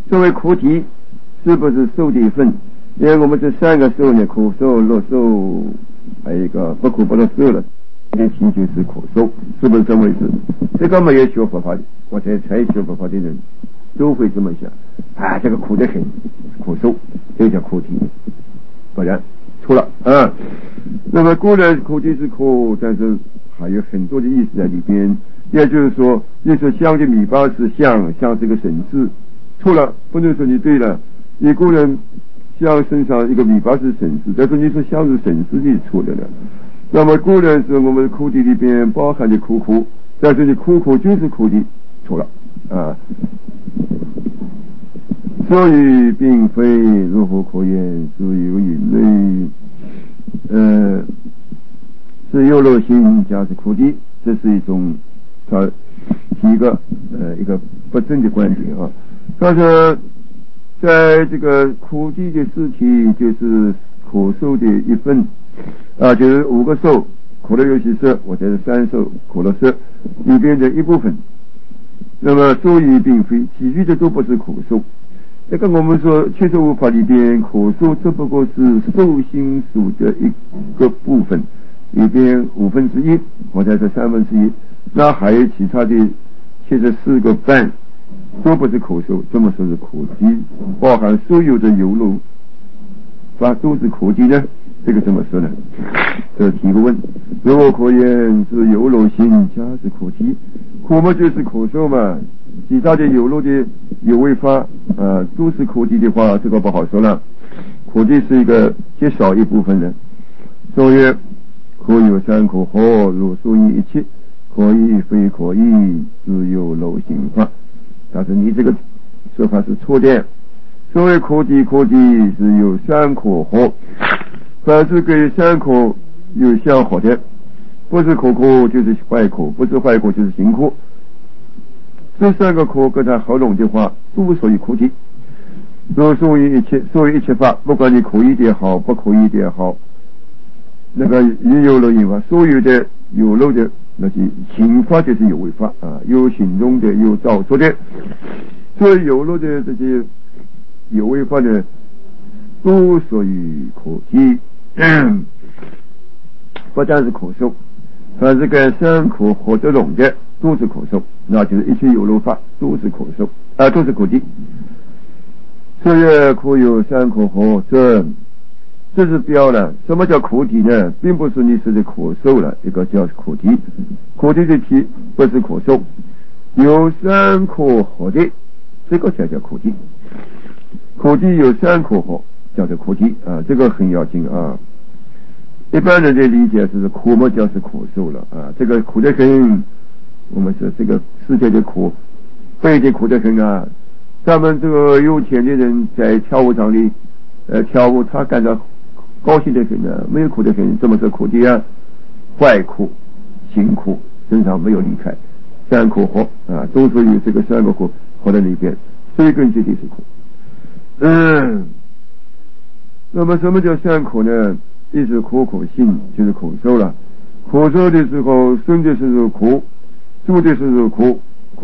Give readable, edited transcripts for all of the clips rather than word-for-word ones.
作为苦体，是不是受的一份？因为我们这三个受呢，苦受、乐受，还有一个不苦不乐受了，这体就是苦受，是不是这么回事？这个没有学佛法的，我才学佛法的人都会这么想啊，这个苦得很，苦受，这叫苦体，不然错了啊。那么固然苦体是苦，但是还有很多的意思在里边。也就是说，你说香的米八是像是个神字，错了，不能说你对了。你固然像身上一个米八是神字，但是你说像是神字是错的了。那么固然是我们苦体里边包含的苦，但是你苦就是苦体，错了啊。所以并非如何可言，是有云类，是有漏心加是苦体，这是一种他提一个不正的观点啊。他说在这个苦体的事情就是苦受的一份啊，就是5个受，苦乐有喜色，我觉得3受苦乐色里边的一部分。那么受益并非，其余的都不是苦受。这个我们说75法里边苦受只不过是受心属的一个部分，里边1/5，或者是1/3，那还有其他的74个半都不是苦受，这么说是苦体，包含所有的有漏法都是苦体呢？这个怎么说呢？这提个问，如果可言是有漏心加是苦体，苦嘛就是苦受嘛，其他的有漏的有为法都是苦体的话，这个不好说了。苦体是一个极少一部分人，所以可有3苦或如所以一切，可以非可以，只有漏心法。但是你这个说法是错的。所谓苦体是有3苦或，凡是给3苦有相好的，不是苦就是坏苦，不是坏苦就是行苦。这3个苦跟它合拢的话，都属于苦体。所以一切法，不管你苦一点好，不苦一点好，那个也有漏因法，所有的有漏的那些行法就是有为法啊，有行动的，有造作的，所以有漏的这些有为法呢，都属于苦体，不但是苦受，凡是跟3苦合得拢的都是苦受，那就是一切有漏法都是苦受都是苦体。所以苦有3苦合，这是标了。什么叫苦体呢？并不是你说的苦受了，一个叫苦体。苦体的体不是苦受，有3苦合的，这个才叫苦体。苦体有3苦合，叫做苦体啊，这个很要紧啊。一般人的理解是苦嘛，就是苦受了啊。这个苦得很，我们说这个世界的苦，非得苦得很啊。他们这个有钱的人在跳舞场里跳舞，他感到高兴的很呢，没有苦的很，这么说苦体啊，坏苦、行苦身上没有离开3苦合啊，都属于这个3个苦合在里边，追根结底是苦。那么什么叫3苦呢？一是苦性，就是苦受了。苦受的时候，生的时候苦，住的时候苦。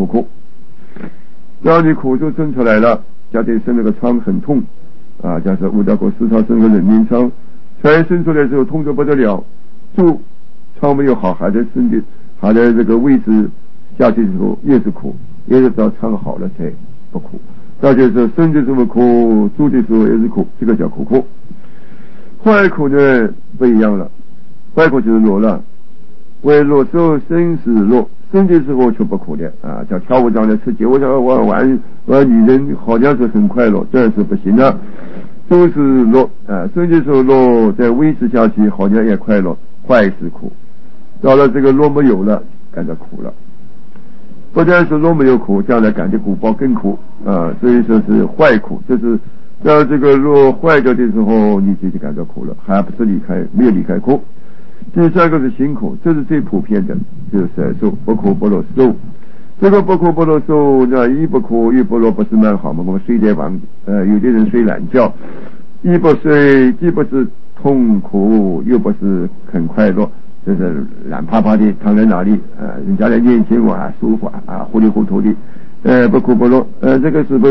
让你苦受生出来了，假定生那个疮很痛啊，假设5道过4疮生个人命疮，才生出来之后痛得不得了，住疮没有好，还在生的，还在这个位置下去的时候也是苦，也是到疮好了才不苦。那就是生的时候苦，住的时候也是苦，这个叫苦。坏苦呢不一样了，坏苦就是乐了，为乐受生死乐，生的时候却不苦的啊，叫跳舞场的吃酒玩女人，好像是很快乐，这是不行的，都是乐啊，生的时候乐，再维持下去好像也快乐，坏是苦。到了这个乐没有了，感到苦了。不但是乐没有苦，将来感觉果报更苦啊，所以说是坏苦，就是当这个乐坏掉的时候，你就感到苦了，还不是没有离开苦。第3个是行苦，这是最普遍的，就是3受，不苦不乐受。这个不苦不乐受，那一不苦一不乐不是蛮好吗？我们睡在有的人睡懒觉，一不睡既不是痛苦，又不是很快乐，就是懒趴趴的躺在那里人家来念经舒服啊，糊里糊涂的不苦不乐这个是不是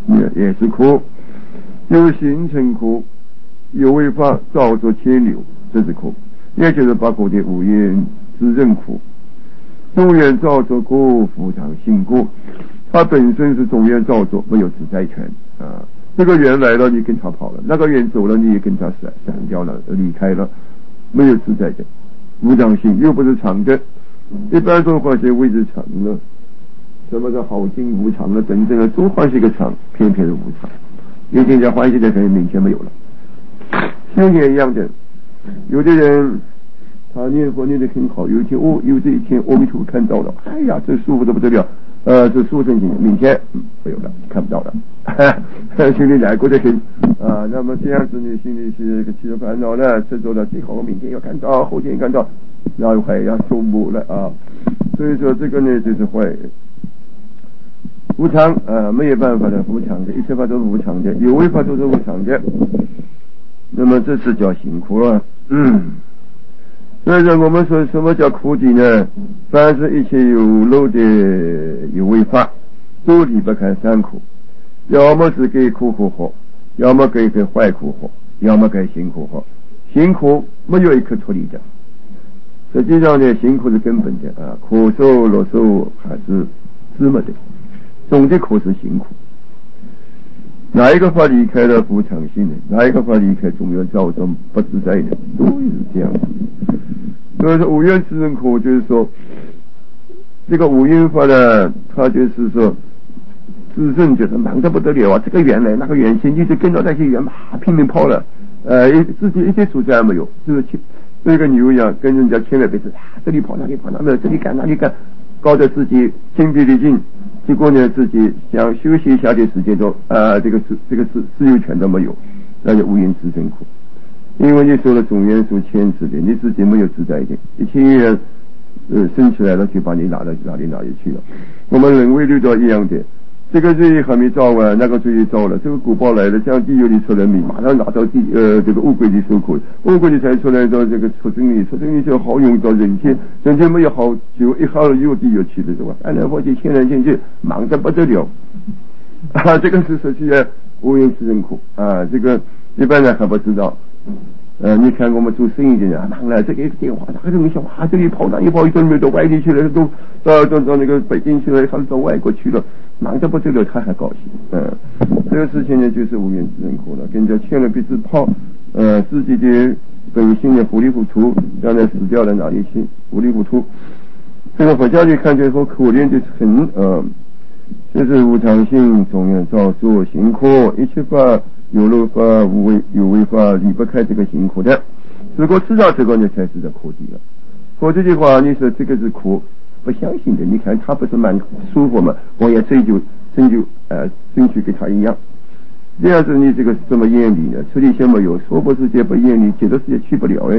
也是苦。有形成苦，有为法造作牵流，这是苦，也就是包括的无缘自认苦。中缘造作苦，福长性故，它本身是中缘造作，没有自在权啊。这个缘来了，你跟他跑了；那个缘走了，你也跟他散掉了，离开了，没有自在的。无常性又不是常的，一般说话些谓之常了。什么叫好境无常了？真正的都欢喜个常，偏偏是无常。有些人欢喜的人明天没有了。修行一样的，有的人他念佛念得很好，有一天有这一天阿弥陀佛看到了，哎呀，这舒服的不得了，这殊胜境，明天没有了，看不到了，心里难过的很啊。那么这样子你心里是个起了烦恼呢，执着了，最好明天要看到，后天看到，然后还要周末了啊。所以说这个呢就是坏。无常没有办法的，无常的，一切法都是无常的，有为法都是无常的。那么这是叫辛苦了。所以说我们说什么叫苦集呢？凡是一切有漏的有为法，都离不开三苦，要么是给苦苦活，要么给坏苦活，要么给辛苦活。辛苦没有一刻脱离的。实际上呢，辛苦是根本的苦受乐受还是芝麻的。总的苦是辛苦，哪一个法离开了无常性的，哪一个法离开总要造成不自在的，都是这样子。所以说无缘自认苦，就是说这个无缘法呢，它就是说自认就是忙得不得了啊，这个缘来那个缘去，你就跟着那些缘嘛拼命跑了，自己一点主张没有，就是跟一个牛一样，跟人家牵了辈子这里跑那里跑，那这里干那里干，搞得自己精疲力尽。结果呢，自己想休息一下的时间都这个自由权都没有，那就无缘自认苦。因为你受了总缘所牵制的，你自己没有自在的，一切缘生起来了就把你拿到哪里去了。我们人为遇到一样的，这个罪还没造完，那个罪造了，这个果报来了，像地狱里出人命，马上拿到这个乌龟里受苦，乌龟里才出来到这个出生里就好用到人间没有好久，一好了又地狱去了是吧？翻来覆去，牵来牵去，忙得不得了这个是实际的无缘自认苦这个一般人还不知道。你看我们做生意的人忙了，这个电话哪个东西这里跑那里跑，一转到外地去了，都到那个北京去了，还是到外国去了，忙得不得了，他还高兴。这个事情呢，就是无缘自认苦了，跟人家牵了鼻子跑，自己的本性呢糊里糊涂，将来死掉了哪里去？糊里糊涂。这个佛教里看起来说可怜的很就是无常性，总要造作辛苦，一切法有漏法有为法离不开这个辛苦的。如果知道这个呢，才是在苦地了。否则的话，你说这个是苦，不相信的。你看他不是蛮舒服嘛，我也争取跟他一样。这样子你这个这么厌离呢？此地先没有，娑婆世界不厌离，极乐世界去不了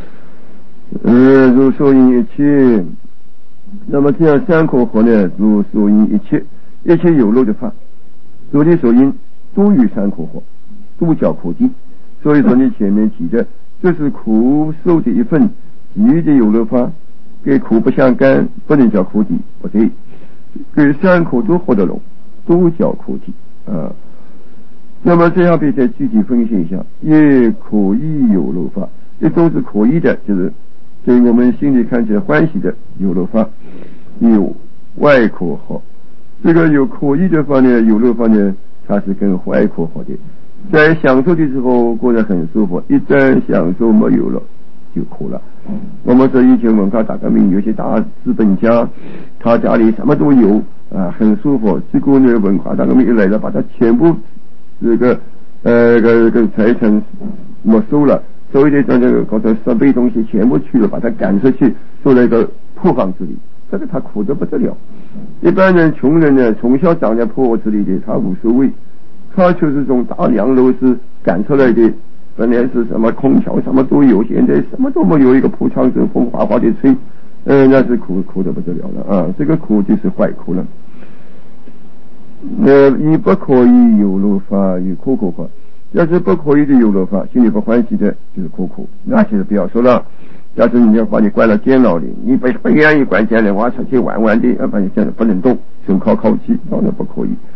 如受因一切。那么这样三苦活呢，如受因一切有漏的法，如理所因都与三苦活，都叫苦集。所以说你前面提的，这是苦受的一份，其余的有漏法跟苦不相干，不能叫苦集，不对，跟三苦都活得拢，都叫苦集那么这样可以再具体分析一下，也可以有漏法，一种是可以的，就是对我们心里看起来欢喜的有漏法，有外苦活。这个有可以的法呢，有漏法呢，它是跟坏苦活的。在享受的时候过得很舒服，一旦享受没有了就苦了。我们说以前文化大革命，有些大资本家，他家里什么都有很舒服，结果呢文化大革命一来了，把他全部这个财产没收了，所有的这个搞的设备东西全部去了，把他赶出去，做了一个破房子里，这个他苦得不得了。一般人穷人呢，从小长在破屋子里的，他无所谓，他就是从大洋楼是赶出来的，本来是什么空调什么都有，现在什么都没有，一个破窗子风哗哗的吹，那是苦得不得了了这个苦就是坏苦了。你不可以有漏法与苦苦法，要是不可以的有漏法，心里不欢喜的就是苦，那就是不要说了。要是你要把你关到监牢里，你不愿意关监牢，我出去玩的，把你监牢不能动，手铐铐起，当然不可以。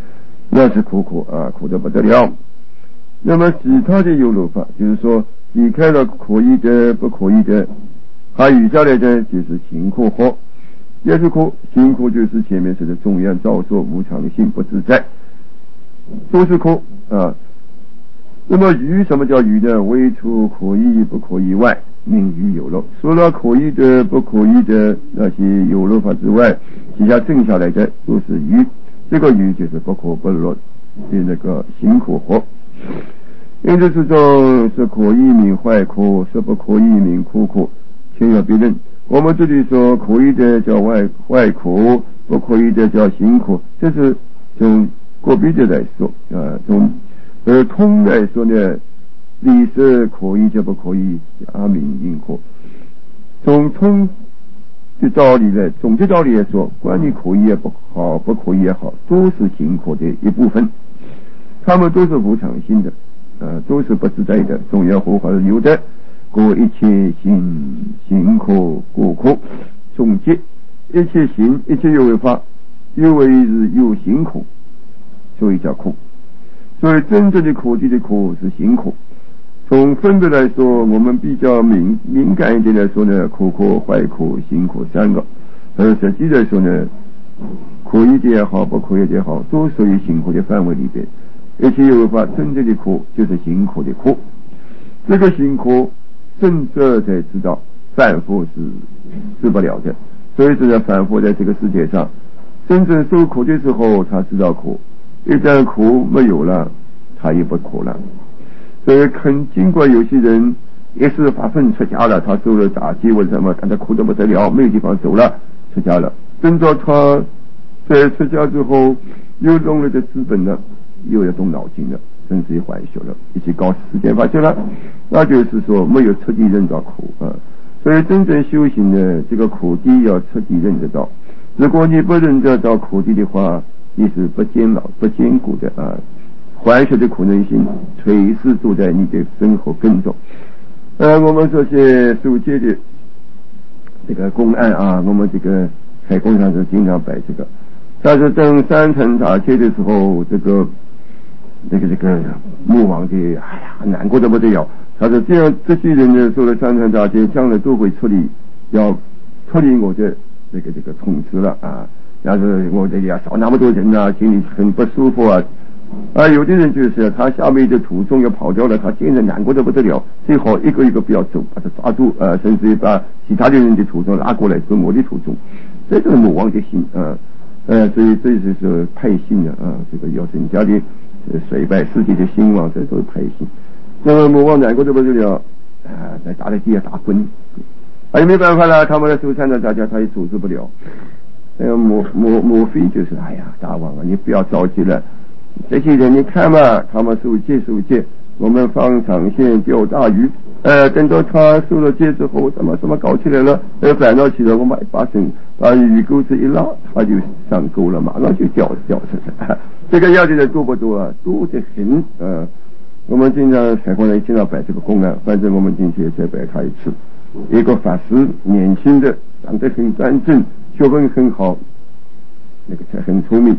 那是苦得不得了。那么其他的有漏法，就是说离开了可以的不可以的，还余下来的就是行苦惑。也是苦，行苦就是前面说的中央造作无常性不自在，都是苦啊。那么余什么叫余呢？唯除可以不可以外，名余有漏。除了可以的不可以的那些有漏法之外，其他剩下来的都是余。这个余就是不可不落的那个行苦惑。因此是说是可以名坏苦，是不可以名苦苦，请要别认。我们这里说可以的叫坏苦，不可以的叫行苦，这是从个别的来说从通来说呢，理是可以就不可以加名因果。从通的道理来，总的道理来说，关于可以也不好，不可以也好，都是行苦的一部分，他们都是无常性的都是不自在的，总要活法是有的。过一切行苦过苦，总结一切行一切有为法，因为是有行苦，所以叫苦。所以真正的苦地的苦是行苦。从分别来说，我们比较敏感一点来说呢，苦苦、坏苦、行苦三个。而实际来说呢，可以的也好，不可以的也好，都属于行苦的范围里边。而且有法真正的苦就是行苦的苦。这个行苦圣者才知道，凡夫是治不了的。所以说凡夫在这个世界上真正受苦的时候，他知道苦。一旦苦没有了，他也不苦了。所以尽管有些人一时发愤出家了，他受了打击或者什么，但他苦得不得了，没有地方走了，出家了。等到他在出家之后，又弄了的资本了，又要动脑筋了，甚至于还修了，一起搞时间法去了，那就是说没有彻底认到苦所以真正修行的这个苦地要彻底认得到。如果你不认得到苦地的话，你是不坚固的还修的可能性随时都在你的身后跟着。我们这些守戒的这个公案我们这个开工上是经常摆这个。但是等三层打戒的时候，这个魔王的难过的不得了。他说这样这些人呢，受了三层打戒，将来都会要脱离我的这个统治了但是我这里少那么多人心里很不舒服有的人就是他下面的徒众要跑掉了，他现在难过的不得了，最好一个一个不要走，把他抓住甚至于把其他的人的徒众拉过来做我的徒众。这是魔王的心所以这就是派性这个要增加的衰败世界的兴旺，这都是派性。那么魔王难过的不得了在打在地下打滚也没办法了，他们的受参的大家他也阻止不了。莫非就是大王你不要着急了，这些人你看嘛，他们受戒，我们放长线钓大鱼等到他受了戒之后什么搞起来了烦恼起来，我们把鱼钩子一拉，他就上钩了，马上就掉出来这个要的人多不多多得很我们经常采光人经常摆这个公案，反正我们进去也再摆他一次。一个法师年轻的，长得很端正，学问很好，那个才很聪明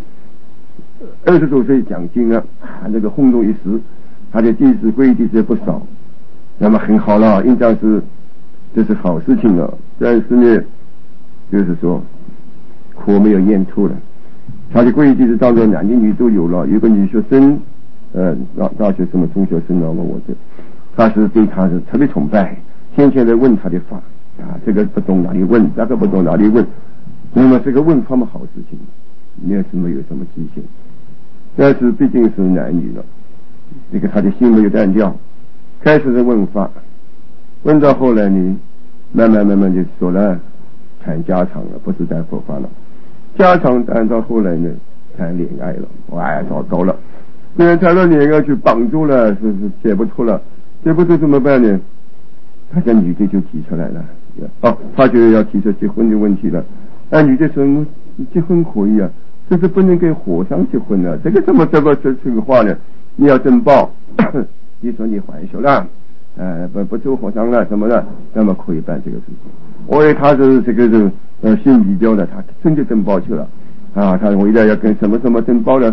，20多岁讲经那个轰动一时，他的弟子皈弟子不少，那么很好了，应当是这是好事情了。但是呢，就是说苦没有咽吐了，他的皈弟子当中男的女都有了，有个女学生大学生中学生我他是对他是特别崇拜，天天来问他的法这个不懂哪里问，那个不懂哪里问，那么这个问法嘛好事情，也是没有什么极限。但是毕竟是男女了，这个他的心没有断掉，开始的问法，问到后来呢，慢慢就说了谈家常了，不是谈佛法了。家常谈到后来呢，谈恋爱了，糟糕了，因为谈到恋爱去绑住了，是解不出了，解不出怎么办呢？他家女的就提出来了他觉得要提出结婚的问题了。女的说结婚可以这是不能跟和尚结婚这个怎么这个话呢？你要申报你说你还俗了不做和尚了什么的，那么可以办这个事情。我以为他是这个心比较的，他真就申报去了他为了要跟什么申报了，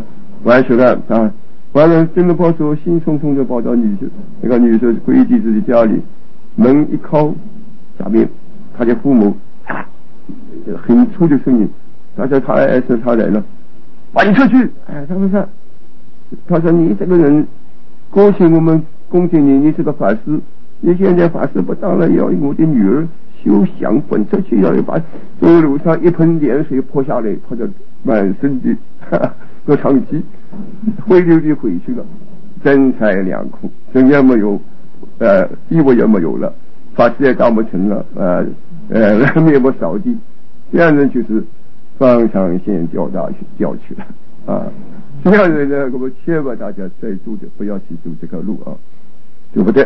完学了啊，完了真的跑出兴冲冲的跑到女婿，那个女婿回自己家里，门一敲，下面他的父母啊，很粗的声音，他说他儿子他来了，把你出去！哎，他说你这个人，过去我们恭敬你，你是个法师，你现在法师不当了，要我的女儿休想滚出去，要把走路上一盆凉水泼下来，泼得满身的都长鸡，灰溜的回去了，真才两空，人也没有，衣服也没有了，法师也当不成了，面目扫地，这样人就是放长线钓去了啊！这样人呢，我们千万大家在座的不要去走这个路啊，对不对？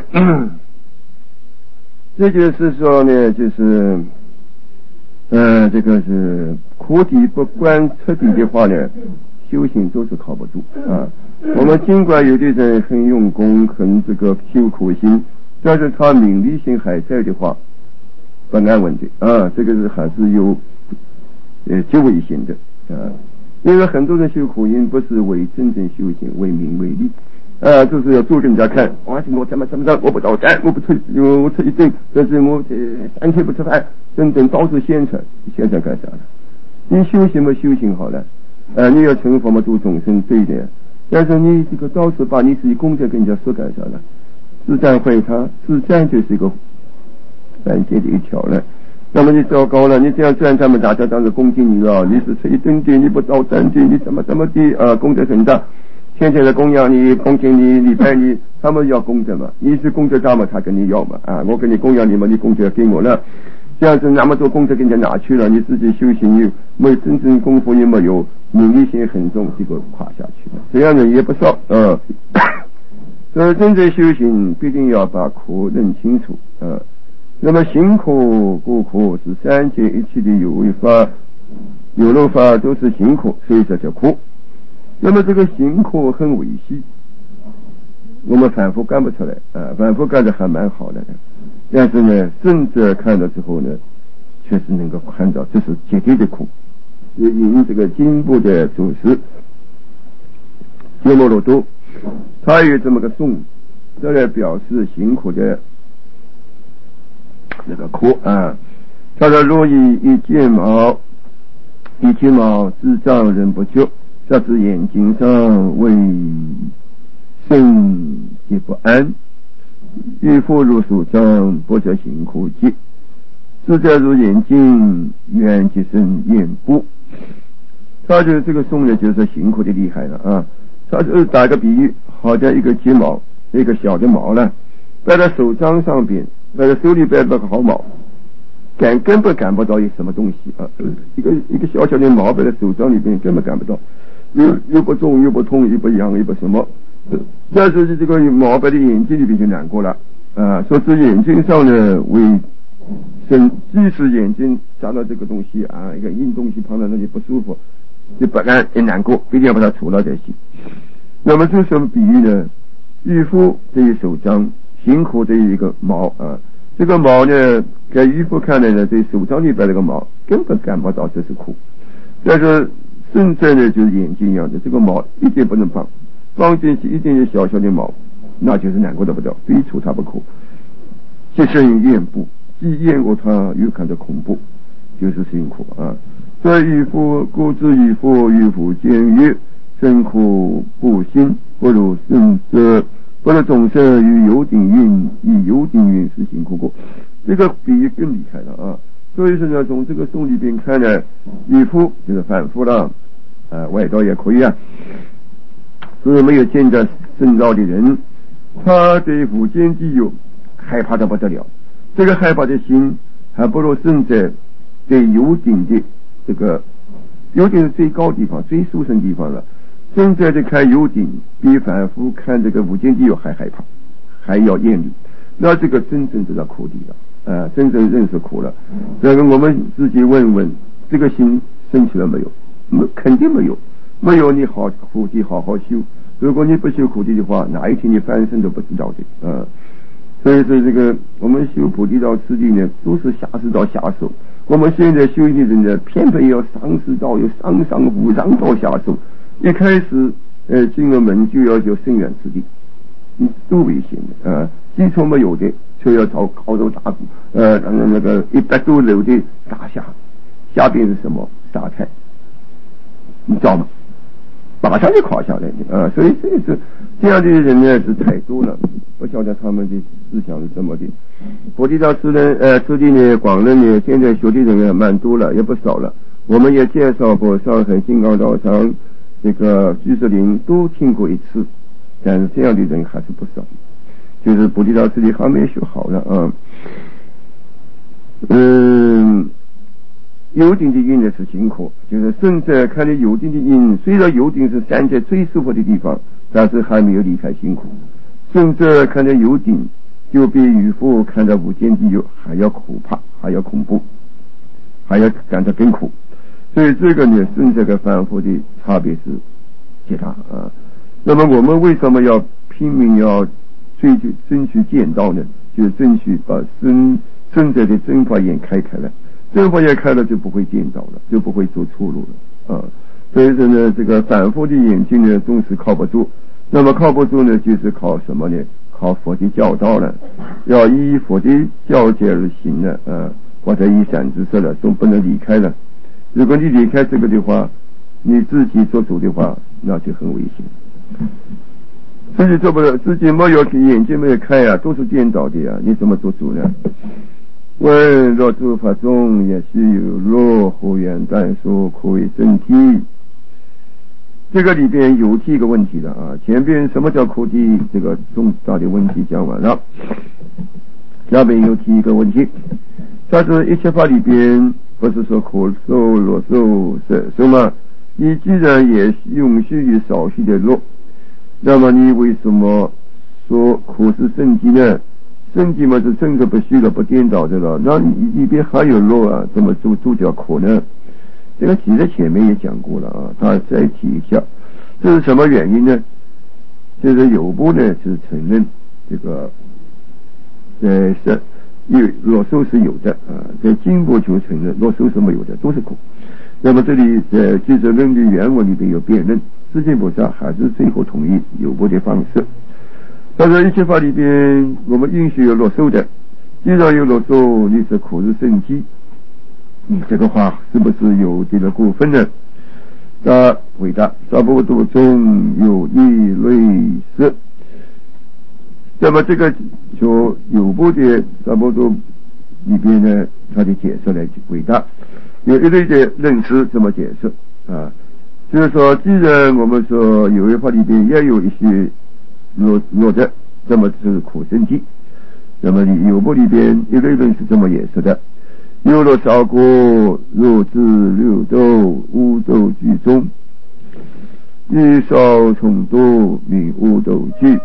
这就是说呢，就是这个是苦底不观彻底的话呢，修行都是靠不住啊。我们尽管有的人很用功，很这个修苦心，但是他名利心还在的话，不安稳的啊。这个是还是有极危险的啊。因为很多人修苦因不是为真正修行，为名为利。就是要做给人家看，我怎么着，我不早餐，我吃一顿，但是我3天不吃饭，等到处宣传干啥呢？你修行嘛，修行好了，你要成佛嘛，度众生对的，但是你这个到处把你自己功德跟人家说干啥呢？自赞会他，自赞就是一个犯戒的一条了。那么你糟糕了，你这样赚他们大家当时恭敬你了，你是吃一顿的，你不早餐的，你怎么的功德很大。天天的供养你，恭敬你，礼拜你，他们要功德嘛？你是功德大嘛，他跟你要嘛？我跟你供养你嘛，你功德给我了，这样子那么多功德给人家拿去了，你自己修行又没有真正功夫，也没有名利心很重，结果垮下去了，这样的也不少所以真正修行必定要把苦认清楚那么行苦过苦是3界一切的有为法、有漏法都是行苦，所以这叫苦。那么这个行苦很危险，我们反复干不出来反复干的还蛮好的，但是呢，圣者看了之后呢，确实能够看到这是绝对的苦。引这个经部的祖师鸠摩罗多，他有这么个颂，这来表示行苦的那个苦他说：若以一睫毛之障人不救，这是眼睛上为生皆不安，欲复如手障，不得行苦疾。自在如眼睛，愿即生眼部。他就是这个颂呢，就是行苦的厉害了他就是打个比喻，好像一个睫毛，一个小的毛呢，摆在手掌上边，摆在手里边那个毫毛，根本感不到有什么东西一个小小的毛摆在手掌里边，根本感不到。又不重又不痛又不痒又不什么，但是这个毛摆在眼睛里边就难过了说是眼睛上呢为生，即使眼睛长到这个东西一个硬东西碰到那里不舒服，就本来也难过，一定要把它除了才行。那么这什么比喻呢？渔夫这一手掌，行苦这一个毛这个毛呢，给渔夫看来呢，这手掌里边这个毛根本感不到这是苦，但是圣者呢就是眼睛一样的，这个毛一点不能放进去一点点小小的毛，那就是难过的不得，非除它不可。即生厌怖，既厌恶它又感到恐怖，就是辛苦所以渔夫故知渔夫见曰：生苦不辛，不如圣者，不如众生与有顶云，以有顶云是辛苦过。这个比喻更厉害了所以说呢，从这个颂里边看呢，渔夫就是反复了外道也可以是没有见着圣道的人，他对无间地狱害怕的不得了，这个害怕的心还不如圣者对有顶的这个有顶是最高地方，最殊胜地方了。圣者的看有顶比反复看这个无间地狱还害怕，还要厌离，那这个真正知道苦地了真正认识苦了。这个我们自己问问，这个心升起了没有？肯定没有。没有你好苦地好好修，如果你不修苦地的话，哪一天你翻身都不知道的所以说这个我们修菩提道次第呢，都是下士道下手。我们现在修行的人呢，偏偏要上士道，有上无上道下手。一开始进了门就要深远之地，多危险的啊！基础没有的，就要朝高楼大鼓，那个100多楼的大厦，下边是什么沙滩？你知道吗？马上就垮下来的啊！所以这样的人呢是太多了，不晓得他们的思想是怎么的。佛地道师呢，广人呢，现在学的人也蛮多了，也不少了。我们也介绍过上海金刚道场这个居士林都听过一次，但是这样的人还是不少，就是佛地道师的还没学好了啊。有顶的印呢是辛苦，就是甚至看见有顶的印，虽然有顶是山界最舒服的地方，但是还没有离开辛苦。甚至看见有顶，就比渔夫看到无间地狱还要可怕，还要恐怖，还要感到更苦。所以这个呢，跟这个凡夫的差别是极大啊。那么我们为什么要拼命要争取见道呢？就是争取把生者的真法眼开了。真法眼开了就不会颠倒了，就不会走错路了啊！所以说呢，这个反复的眼睛呢，总是靠不住。那么靠不住呢，就是靠什么呢？靠佛的教导了，要依佛的教诫而行了啊，或者依善知识了，总不能离开了。如果你离开这个的话，你自己做主的话，那就很危险。自己做不了，自己没有眼睛没有开啊，都是颠倒的啊，你怎么做主呢？问若诸法中也须有若后缘但说可为真谛。这个里边有提一个问题了啊，前边什么叫苦谛这个重大的问题讲完了，下边又提一个问题，但是一切法里边不是说苦受乐受什么？你既然也允许于少许的乐，那么你为什么说苦是圣谛呢？圣谛嘛是真的不虚了，不颠倒的了，那你里边还有乐啊，怎么就叫苦呢？这个其实前面也讲过了啊，他再提一下，这是什么原因呢？就是有部呢是承认这个是乐受是有的啊，在经部就承认乐受是没有的，都是苦。那么这里在俱舍论的原文里边有辩论，世界菩萨还是最后同意有部的方式。但是一切法里边我们允许有乐受的，既然有乐受，你是苦是圣谛，你这个话是不是有这个过分呢？他回答：萨婆多中有一类似。那么这个就有部的萨婆多里边呢，他的解释来回答，有一类的认识这么解释啊，就是说，既然我们说有一法里边也有一些落的，那么是苦圣谛。那么有部里边一类论是这么解释的：有乐少过，若至六斗，五斗居中，欲少从多，名五斗居。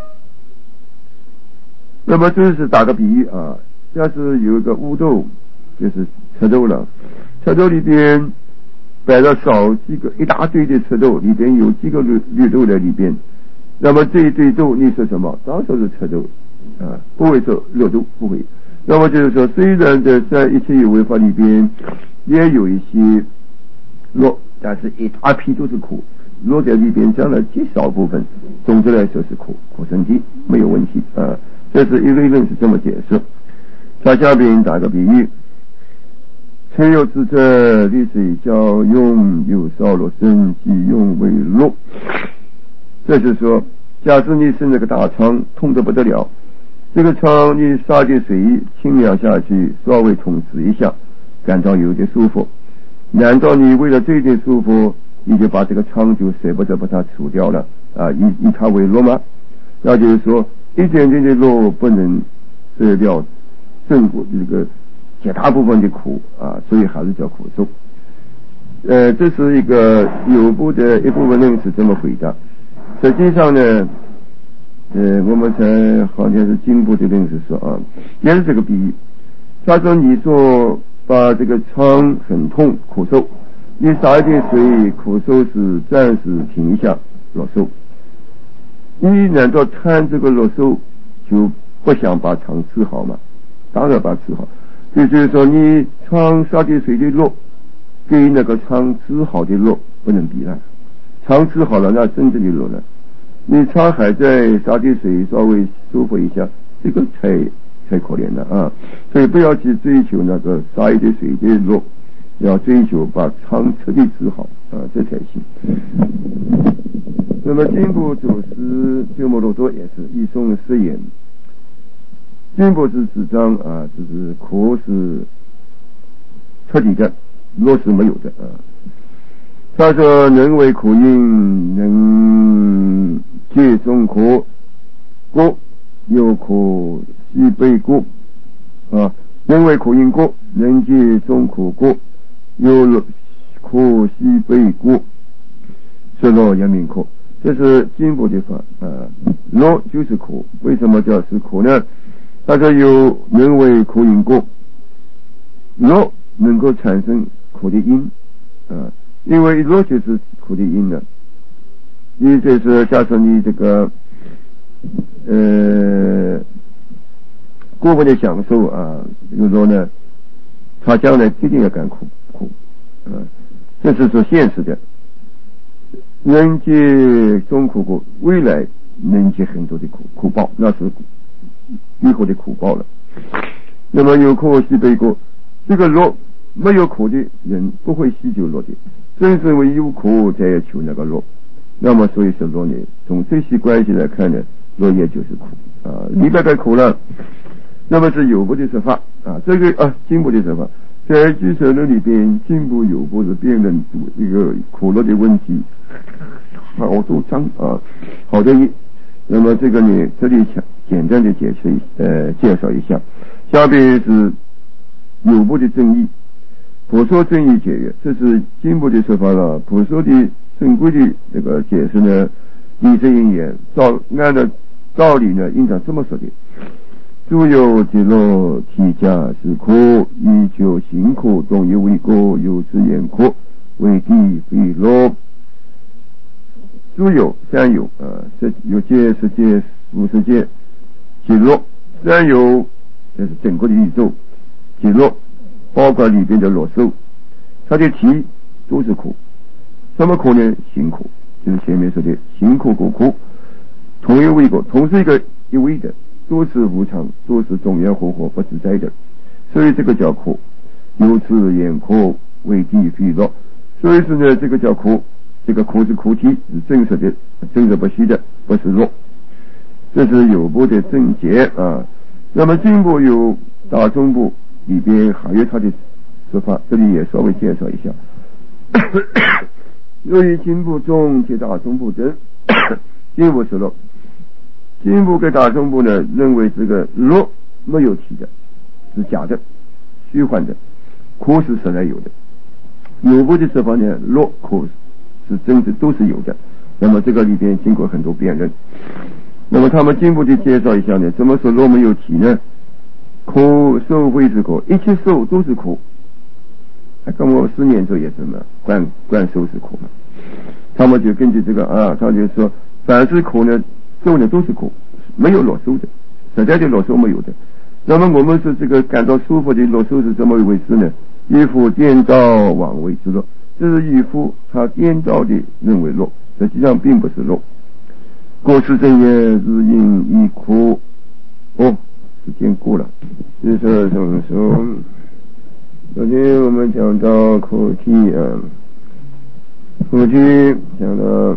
那么这是打个比喻啊，要是有一个五斗，就是赤豆了，赤豆里边摆了少几个一大堆的赤豆，里边有几个绿豆在里边，那么这一堆豆你说什么？当说是赤豆啊，不会说绿豆，不会。那么就是说，虽然在一切有为法里边也有一些乐，但是一大批都是苦，乐在里边占了极少部分，总的来说是苦圣谛，没有问题啊。这是一类论是这么解释。他下边打个比喻：曾有智者，历水交用，有少乐生，即用为乐。这就是说，假设你是那个大肠，痛得不得了，这个肠你撒点水清凉下去，稍微冲洗一下，感到有点舒服。难道你为了这点舒服，你就把这个肠就舍不得把它除掉了啊？以它为乐吗？那就是说，一点点的乐不能舍掉正果这个绝大部分的苦啊，所以还是叫苦受。这是一个有部的一部分论是这么回答。实际上呢，我们才好像是经部的论是说啊，也是这个比喻。他说你说把这个疮很痛苦受，你撒一点水，苦受是暂时停一下乐受。你难道贪这个乐受就不想把肠治好吗？当然把它治好。也就是说，你肠撒点水的乐跟那个肠治好的乐不能比了。肠治好了，那真正的乐了。 你擦海在洒点水稍微舒服一下，这个才可怜的啊！所以不要去追求那个洒一点水的落，要追求把疮彻底治好啊，这才行。那么经部主师鸠摩罗多也是一诵誓言，经部是主张啊，就是苦是彻底的，落是没有的啊。他说能为苦因，能解众苦故，有苦悉悲故啊，能为苦因故，能解众苦故，有苦悉悲故，是落也明苦。这是经部的法啊，落就是苦，为什么叫是苦呢？他说有能为苦因故，落能够产生苦的因啊，因为落就是苦的因了。你这是假设你这个过分的享受啊，这个落呢，他将来一定要干苦啊，这是说现实的。能解众苦故，未来能解很多的苦报，那是以后的苦报了。那么有苦悉悲故，这个乐没有苦的人不会希求乐的，正是因为有苦才要求那个乐。那么所以说乐呢，从这些关系来看呢，乐也就是苦啊，离不开苦了。那么是有部的说法啊，这个经部的说法，在俱舍论里边，经部有部是辩论出一个苦乐的问题，好多章啊，好多页。那么这个呢，这里简单的介绍一下。下边是有部的正义，普说正义解约，这是经部的说法了。普说的正规的这个解释呢，理正因缘，按照道理呢，应当这么说的。诸有极乐体假是苦，依旧行苦，动有为果，有之言苦，为地非乐。诸有三有有界、世界、无世界，极乐三有，这是整个的宇宙，极乐包括里边的乐受，它的体都是苦。什么苦呢？行苦，就是前面说的行苦果苦，同有为果，同是一味的，都是无常，都是中原活不自在的，所以这个叫苦。由此言苦为地非乐，所以说呢，这个叫苦。这个苦是苦体，是真实的，真实不虚的，不是乐。这是有部的正解啊。那么经部有大众部里边还有他的说法，这里也稍微介绍一下。由于经部中及大众部等，经部是乐。经部跟大众部呢，认为这个乐没有体的，是假的，虚幻的，苦是实在有的。有部的说法呢，乐苦是真的都是有的。那么这个里边经过很多辩论。那么他们进一步的介绍一下呢，怎么说乐没有体呢？苦受会是苦，一切受都是苦。跟我4年之后也是嘛，观受是苦嘛。他们就根据这个他就说，凡是苦呢，受呢都是苦，没有乐受的，实在的乐受没有的。那么我们是这个感到舒服的乐受是怎么一回事呢？一夫颠倒妄为之乐，这是渔夫他颠倒的认为乐，实际上并不是乐。过世正业日因一苦，时间过了。这是什么时候？昨天我们讲到苦体苦体讲到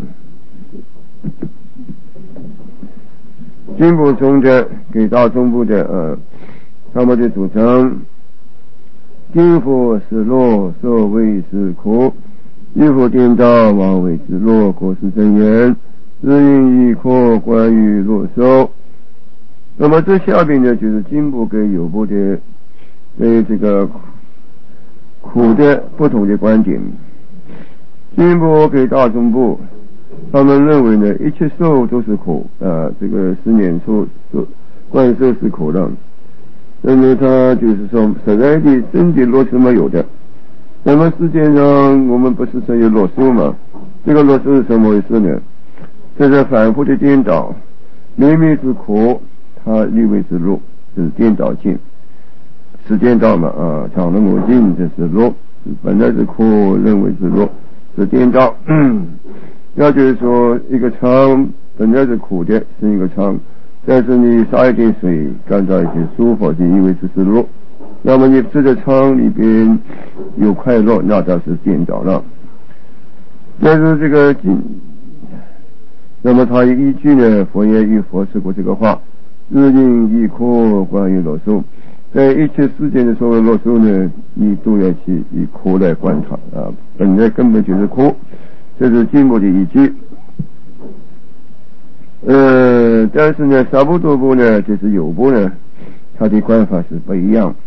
经部中的给大众部的他们的主张，今复是乐，所谓是苦；亦复颠倒妄为之乐，过世正言，日因一苦，关于乐受。那么这下边呢，就是经部跟有部的对这个苦的不同的观点。经部给大众部，他们认为呢，一切受都是苦这个10年受观受是苦的。那么他就是说，实在的真的乐受没有的。那么世界上我们不是说有乐受吗？这个乐受是什么回事呢？这是反复的颠倒，明明是苦，他以为是乐，就是颠倒性，是颠倒嘛常能我进，这是乐，本来是苦，认为是乐，是颠倒。要就是说，一个常本来是苦的，是一个汤，但是你撒一点水干燥一些舒服，就以为这是肉。那么你这个汤里边有快乐，那倒是颠倒了。但是这个那么他依据呢，佛言与佛说过这个话，日应一苦观于乐受，在一切世间的所有乐受呢，你都要去以苦来观察啊，本来根本就是苦，这是经部的依据。但是呢，萨布多部呢，就是有部呢，它的观法是不一样。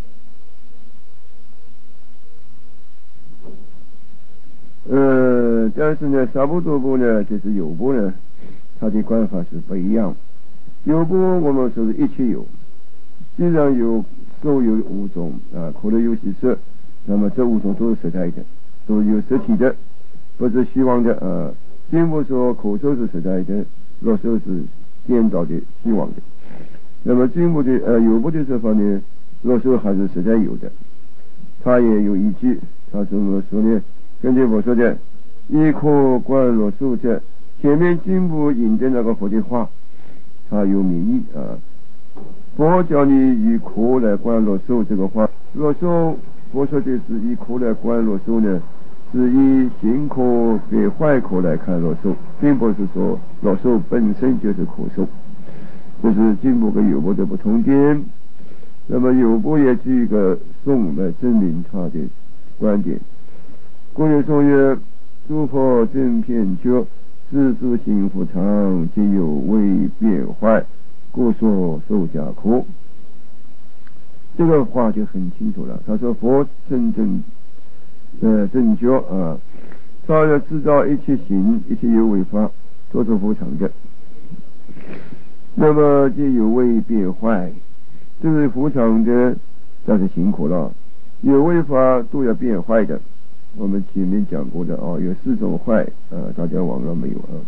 但是呢，萨布多部呢，就是有部呢，它的观法是不一样。有部我们说是一切有，既然有受有五种啊，苦乐有喜色，那么这五种都是实在的，都有实体的，不是虚妄的啊。并不说苦受是实在的，乐受是颠倒的虚妄的。那么进步的有部的说法呢，乐受还是实在有的，他也有依据。他怎么说呢？根据我说的一苦观乐受者，前面进步引的那个佛的话，他有名义啊。佛教你以苦来观乐受这个话，乐受佛说的是以苦来观乐受呢，是以行苦给坏苦来看乐受，并不是说乐受本身就是苦受，这是进步跟有部的不同点。那么有部也举一个颂来证明他的观点。故有说曰：诸佛正遍觉，自诸行复常，皆有为变坏，故说受假苦。这个话就很清楚了。他说佛正觉啊，他要制造一切行，一切有为法，做出复常的。那么就有为变坏，这是复常的，但是辛苦了。有为法都要变坏的。我们前面讲过的有4种坏大家忘了没有啊？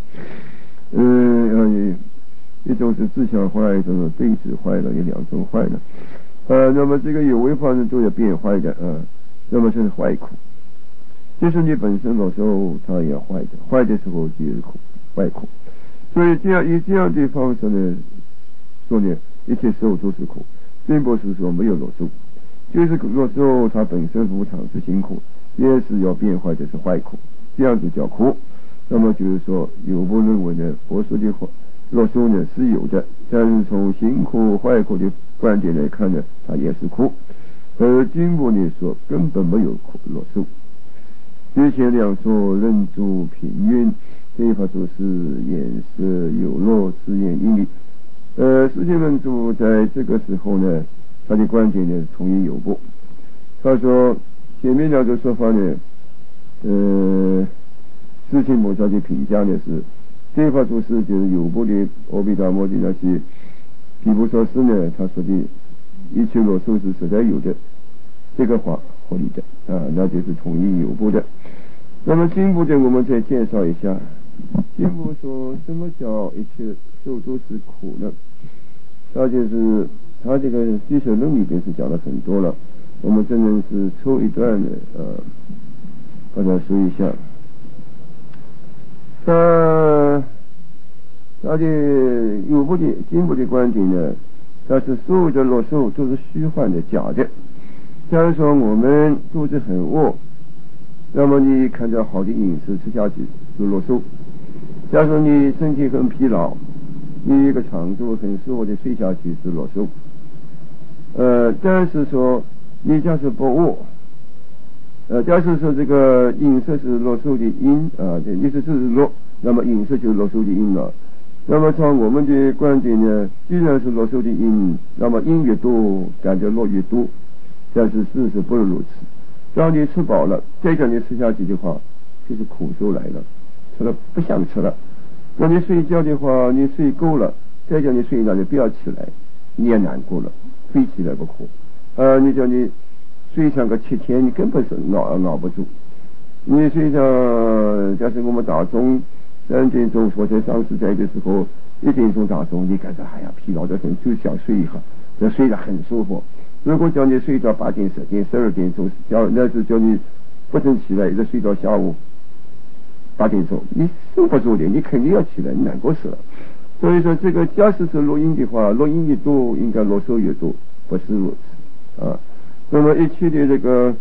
一种是自相坏，一种是对治坏了，有2种坏的。那么这个有为法呢都要变坏的那么是坏苦，就是你本身有时候它也坏的，坏的时候就是苦，坏苦。所以以这样的方式呢说呢，一切受都是苦，并不是说没有乐受，就是乐受它本身无常是辛苦，也是要变坏的是坏苦，这样子叫苦。那么就是说有部认为呢，佛说的乐受呢是有的，但是从辛苦坏苦的观点来看呢，它也是苦。而经部呢说根本没有苦乐受。之前2说认诸平运，这一法说是眼色有乐，是眼因理。释迦文主在这个时候呢，他的观点呢同意有部。他说前面2个说法呢，释迦牟尼的评价呢是，这一法说是就是有部的阿毗达摩的那些毗婆舍师呢，他说的一切乐受是实在有的，这个话合理的那就是同意有部的。那么经部的我们再介绍一下，经部说什么叫一切受都是苦呢？他就是他这个俱舍论里边是讲了很多了，我们真的是抽一段的把它说一下。他的有部的经部的观点呢，他是所有的乐受都是虚幻的假的。假如说我们肚子很饿，那么你看到好的饮食吃下去是乐受。假如说你身体很疲劳，你一个长度很舒服的睡下去是乐受。但是说你假设不饿，假设说这个饮食是乐受的因这意思是乐，那么饮食就是乐受的因了。那么从我们的观点呢，既然是乐受的因，那么因越多，感觉乐越多。但是事实不是如此。当你吃饱了，再叫你吃下去的话，就是苦受来了，吃了不想吃了。那你睡觉的话，你睡够了，再叫你睡了，你不要起来，你也难过了，非起来不可。你叫你睡上个7天，你根本是熬不住。你睡上，假设我们打钟3点钟或者上时在的时候，1点钟打钟，你感觉疲劳的很，就想睡一下，就睡得很舒服。如果叫你睡到8点、10点、12点钟，那是叫你不能起来，一直睡到下午 8点钟，你受不住的，你肯定要起来，你难过死了。所以说，这个假使是录音的话，录音越多，应该啰嗦越多，不是如此啊。那么一切的这个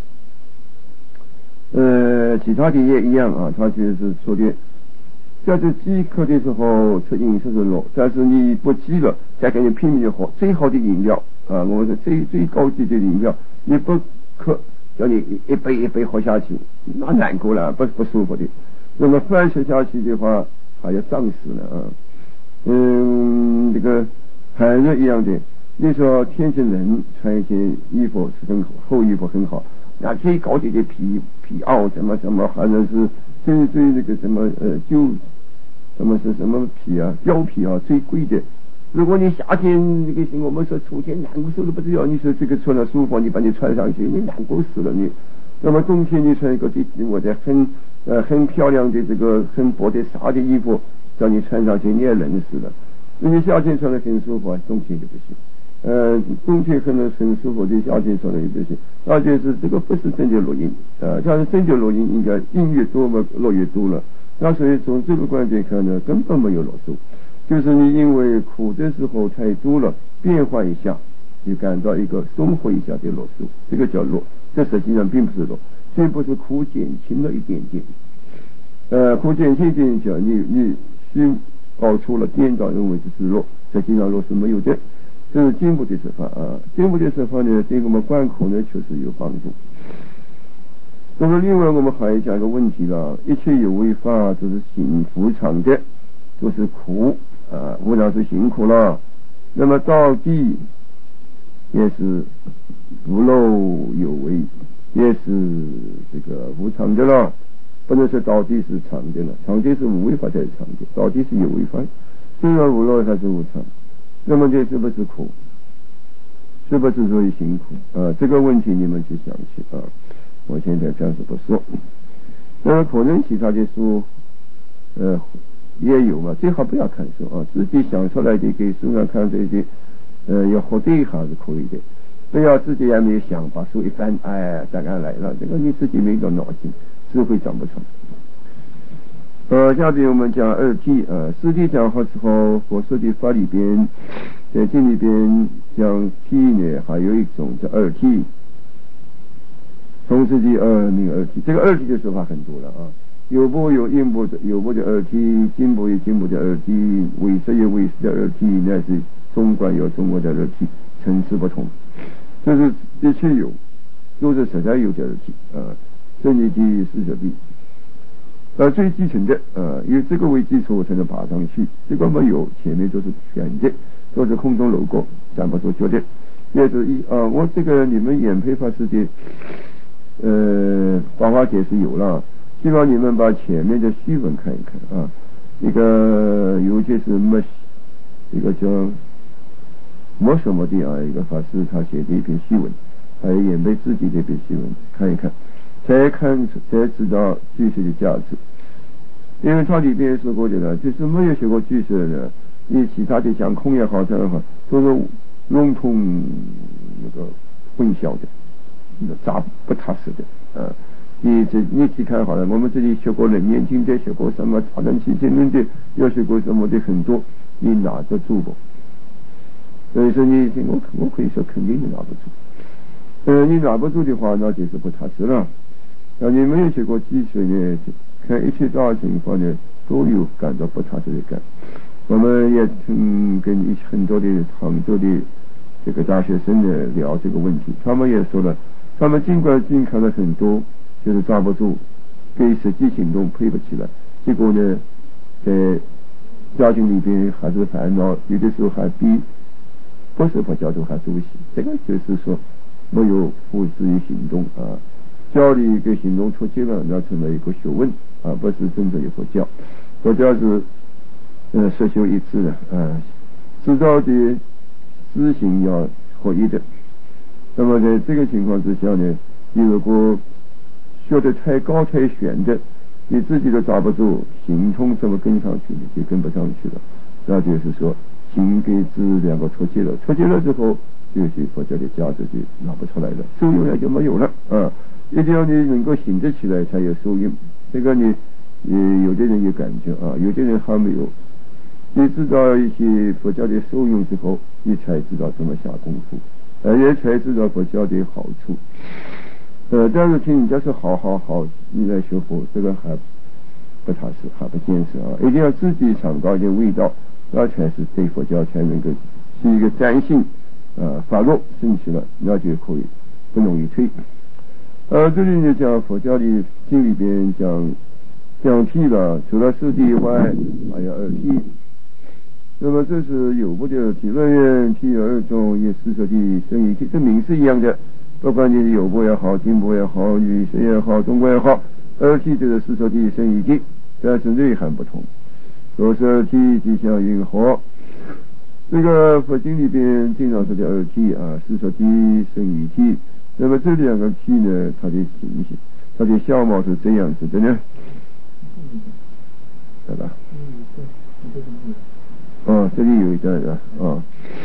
其他的也一样啊，他就是说的，在这饥渴的时候吃饮食是肉，但是你不饥了，再给你拼命的喝最好的饮料啊，我说最高级的饮料，你不渴，叫你一杯一杯喝下去，那难过了，不舒服的。那么饭吃下去的话，还要胀死了啊。这个寒热一样的，你说天气冷，穿一些衣服是很好，厚衣服很好。那最高级的皮袄什么，还能是最那个什么就什么是什么皮啊，貂皮啊，最贵的。如果你夏天那个我们说秋天难过受了不得了，你说这个穿了舒服，你把你穿上去，你难过死了你。那么冬天你穿一个我的很漂亮的这个很薄的纱的衣服，叫你穿上去你也冷死了。那你夏天穿的很舒服，冬天就不行。冬天可能很舒服的，夏天穿的也不行。而且是这个不是真的录音像是真的录音，应该音乐多嘛，录越多了。那所以从这个观点看呢，根本没有啰嗦，就是你因为苦的时候太多了，变化一下，就感到一个松活一下的啰嗦，这个叫啰。这实际上并不是啰，这不是苦减轻了一点点。苦减轻一点讲，你虚搞错了，颠倒认为这是啰，实际上啰是没有的。这是进步的说法啊，进步的说法呢，对我们观苦呢确实有帮助。那么另外我们还讲一个问题了，一切有为法都是行无常的，都是苦啊，无常是辛苦了。那么到底也是不漏有为，也是这个无常的了，不能说到底是常的了，常的是无为法才是常的，到底是有为法，虽然无漏还是无常。那么这是不是苦？是不是属于辛苦啊？这个问题你们去想去啊！我现在暂时不说。那么可能其他的书，也有嘛，最好不要看书啊，自己想出来的给书上看这些，要核对一下是可以的。不要自己也没有想，把书一翻，哎，答案来了，这个你自己没有脑筋，智慧长不成。下边我们讲二谛四谛讲好之后，佛说的法里边，在这里边讲谛呢，还有一种叫二谛，同时的名二谛。这个二谛的说法很多了啊，有部有应部的，有部的二谛，进部有进部的二谛，唯识有唯识的二谛，乃是中观有中观的二谛，层次不同。这是一切有，都是实在有的二谛这里的四者谛。最基层的以这个为基础才能爬上去，这个没有，前面都是全的，都是空中楼阁，站不住脚的。也是我这个你们演配法师的法华解释有了，希望你们把前面的序文看一看啊。一个尤其是一个叫什么的一个法师他写的一篇序文，还有演配自己的一篇序文，看一看，才知道句式的价值。因为它里边说过的呢，就是没有学过句式的呢，你其他的讲空也好，这样好，都是笼统那个混淆的，杂不踏实的你去看好了，我们这里学过人年经的，学过什么大人起经论的，又学过什么的很多，你拿得住不？所以说我可以说肯定你拿不住。你拿不住的话，那就是不踏实了。你没有学过句式呢，看一切大情况呢，都有感到不踏实的感。我们也跟很多的杭州的这个大学生呢聊这个问题，他们也说了，他们尽管看了很多，就是抓不住，跟实际行动配不起来，结果呢，在家庭里边还是烦恼，有的时候还比不是佛教徒还多些。这个就是说没有付之于行动教理跟行动出去了，那成了一个学问不是真正的佛教。佛教是实修一致的知道的知行要合一的。那么在这个情况之下呢，你如果学得太高太玄的，你自己都抓不住，行通怎么跟上去呢？就跟不上去了。那就是说行跟知两个出去了之后，就是佛教的价值就拿不出来了，受用也就没有了一定要你能够行得起来才有受用。这个你有的人有感觉啊，有的人还没有。你知道一些佛教的受用之后，你才知道怎么下功夫，也才知道佛教的好处。但是听人家说好，你来学佛，这个还不踏实，还不坚实啊！一定要自己尝到一点味道，那才是对佛教才能够是一个粘性发落升起了，那就可以不容易退。这里呢讲佛教的经里边讲屁了，除了四谛以外，还有二谛。那么这是有部的体论院，譬有二种，也四说谛生一谛，这名是一样的。不管你有部也好，经部也好，语释也好，中国也好，二谛就是四说谛生一谛，但是内涵不同。说是二谛即相应和。这个佛经里边经常说的二谛啊，四说谛生一谛。那么这两个谛呢，它的情形，它的相貌是这样子的呢，对吧？这里有一段啊，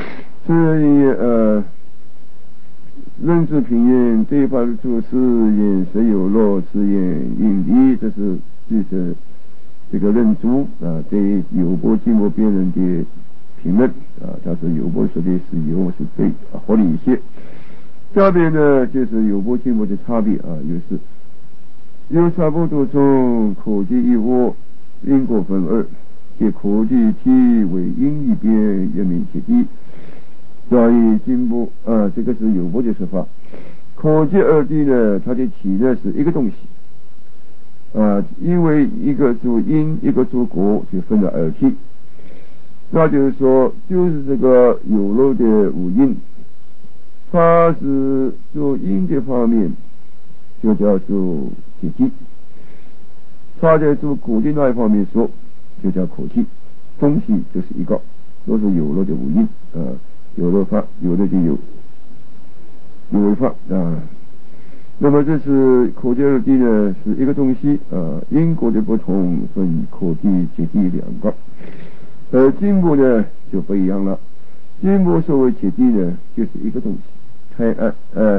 是论之平原对法诸事言实有漏，此言应理，这是就是这个论著对有部经部辩论的评论但是有部说的是有是对合理一些。下边呢就是有部经部的差别就是有差不多中可记一物因果分二，即可记体为因一边一名其地，所以经部这个是有部的说法。可记二谛呢，它的体呢是一个东西因为一个做因，一个做果，就分了二谛。那就是说，就是这个有漏的五因，它是做因的方面就叫做解谛，它在做果的那一方面说就叫可谛。东西就是一个，都是有漏的五因有漏法，有的就有为法那么这是可见二谛呢，是一个东西因果的不同，分可谛解谛两个。经部呢就不一样了，经部所谓解谛呢，就是一个东西，贪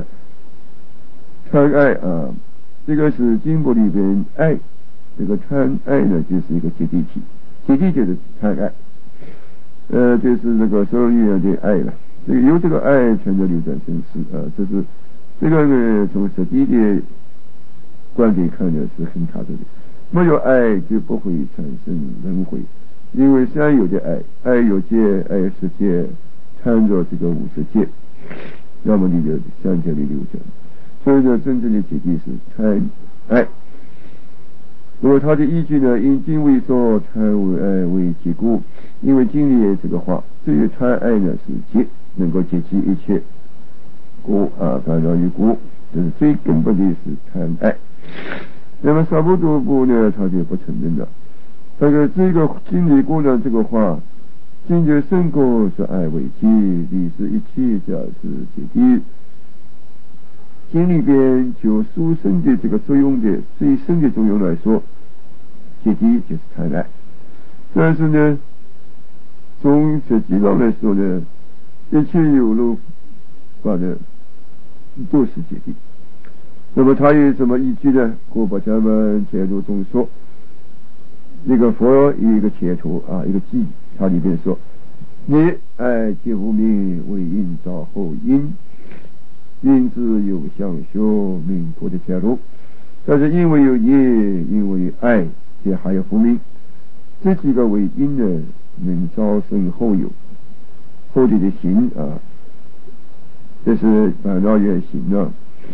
爱这个是经部里边爱，这个贪爱呢就是一个解谛体，解谛就是贪爱，就是这个所有语言的爱了。这个有这个爱才能流转生死这是这个呢从实际的观点看呢是很踏实的，没有爱就不会产生轮回。因为三有的爱有界，爱有世界，参着这个五十界，要么你就三界里流转。所以呢，真正的解谛是贪爱。那么它的依据呢，因经为说贪为爱为结故，因为经里这个话，至于贪爱呢是结，能够结其一切故烦恼于故，这是最根本的是贪爱。那么萨婆多部呢，他就不承认了。这个经理过呢这个话，境界胜过是爱为基，理是一切假是解谛。经里边就殊胜的这个作用的最深的作用来说，解谛就是贪爱。但是呢，从实际上来说呢，一切有漏法呢都是解谛。那么它有什么依据呢？古巴家们解读中说，一个佛有一个解图一个记，它里边说，你爱皆无名为因造后因，因之有相修名佛的解路。但是因为有业，因为有爱，也还有无名，这几个为因呢，能招生后有，后地的行这是烦恼原行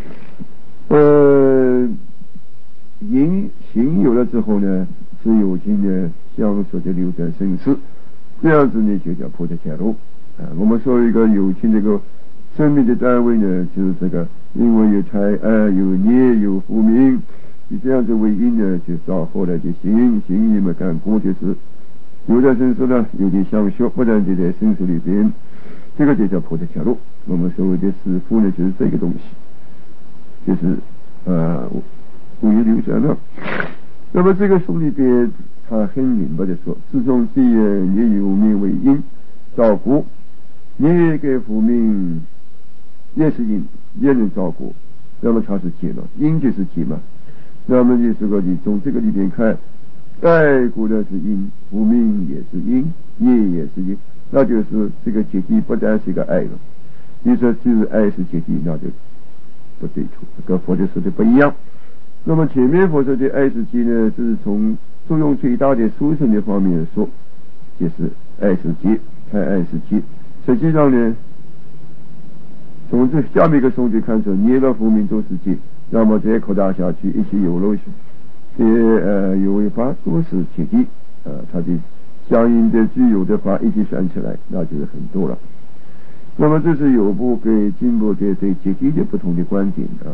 行有了之后呢，是有情呢相说的流转生死，这样子呢就叫菩提解路我们说一个有情这个生命的单位呢，就是这个，因为有财有业有福名，以这样子为因呢，就造后来的行你们看过就是流转生死呢，有点相续，不然就在生死里边，这个就叫菩提解路。我们所谓的师父呢，就是这个东西，就是无业流转了。那么这个书里边他很明白的说，自从既然也有名为因造果，也给福名也是因，也能造果，那么它是解了，因就是解嘛。那么你这个你从这个里边看， 爱故呢是因，无明也是因，业也是因，那就是这个结谛不单是一个爱了。你说就是爱是结谛，那就不对头，跟佛教说的不一样。那么前面佛说的爱是结呢，就是从作用最大的殊胜的方面说，就是爱是结，看爱是结。实际上呢，从这下面一个颂句看出，业乐无明都是结，那么再扩大下去，一切有漏有为法都是结谛，它的相应的具有的法一起算起来，那就是很多了。那么这是有部跟经部的对结谛的不同的观点啊。